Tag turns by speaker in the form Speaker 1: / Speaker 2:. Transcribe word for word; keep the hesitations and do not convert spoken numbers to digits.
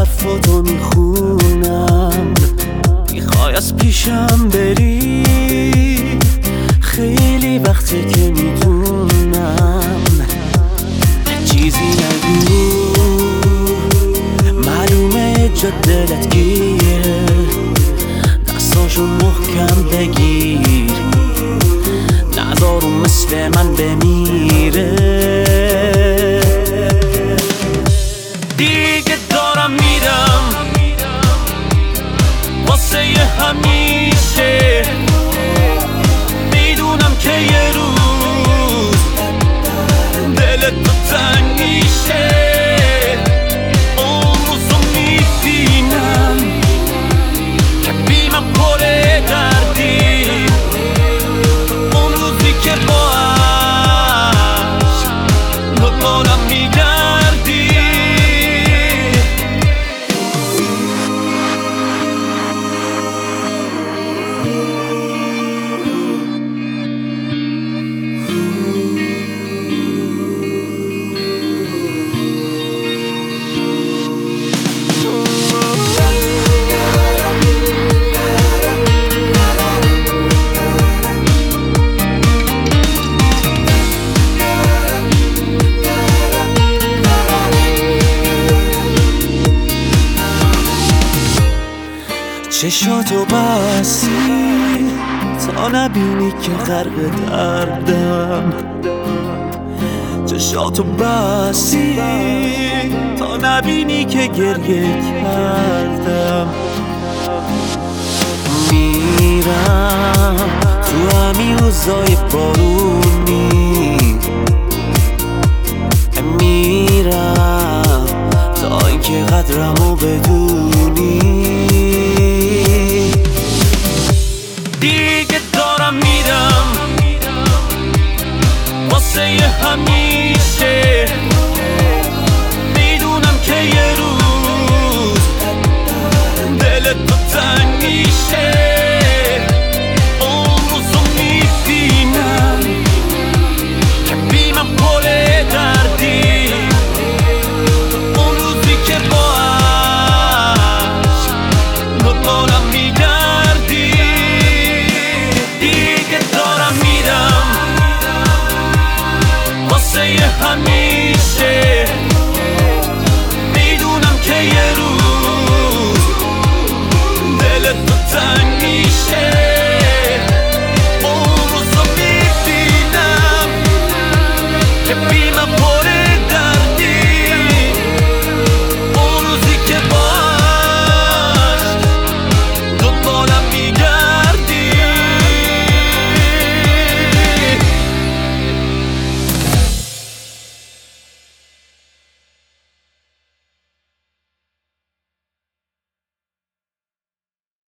Speaker 1: حرفاتو میخونم، میخوای از پیشم بری. خیلی وقته که میدونم چیزی نگو، معلومه جا دلت گیره. دستاشو محکم بگیر، نذار اون مثل من بمیره. دیگه دارم میرم واسه همیشه، میدونم که یه روز دلت تو تنگ میشه. اون روزو میبینم که بیمم پر دردی، اون روزی که با عشق دنبالم میگردی. چشاتو بستی تا نبینی که غرق دردم، چشاتو بستی تا نبینی که گریه کردم. میرم تو همین روزای بارونی، میرم تا اینکه قدرمو بدونی.